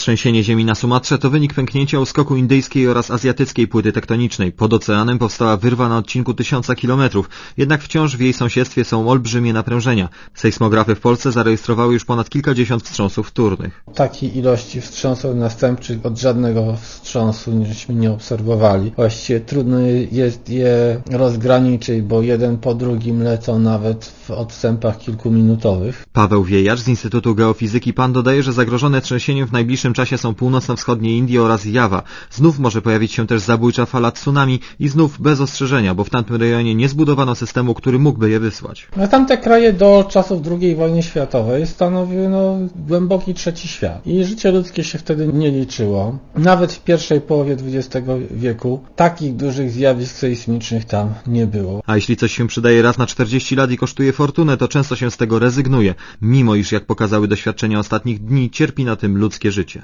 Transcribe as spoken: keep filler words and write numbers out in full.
Trzęsienie ziemi na Sumatrze to wynik pęknięcia uskoku indyjskiej oraz azjatyckiej płyty tektonicznej. Pod oceanem powstała wyrwa na odcinku tysiąca kilometrów, jednak wciąż w jej sąsiedztwie są olbrzymie naprężenia. Sejsmografy w Polsce zarejestrowały już ponad kilkadziesiąt wstrząsów wtórnych. Takiej ilości wstrząsów następczych od żadnego wstrząsu żeśmy nie obserwowali. Właściwie trudno jest je rozgraniczyć, bo jeden po drugim lecą nawet w odstępach kilkuminutowych. Paweł Wiejacz z Instytutu Geofizyki P A N dodaje, że zagrożone trzęsieniem w najbliższym czasie są północno-wschodnie Indie oraz Jawa. Znów może pojawić się też zabójcza fala tsunami i znów bez ostrzeżenia, bo w tamtym rejonie nie zbudowano systemu, który mógłby je wysłać. No, tamte kraje do czasów drugiej wojny światowej stanowiły no, głęboki trzeci świat i życie ludzkie się wtedy nie liczyło. Nawet w pierwszej połowie dwudziestego wieku takich dużych zjawisk sejsmicznych tam nie było. A jeśli coś się przydaje raz na czterdzieści lat i kosztuje fortunę, to często się z tego rezygnuje, mimo iż, jak pokazały doświadczenia ostatnich dni, cierpi na tym ludzkie życie.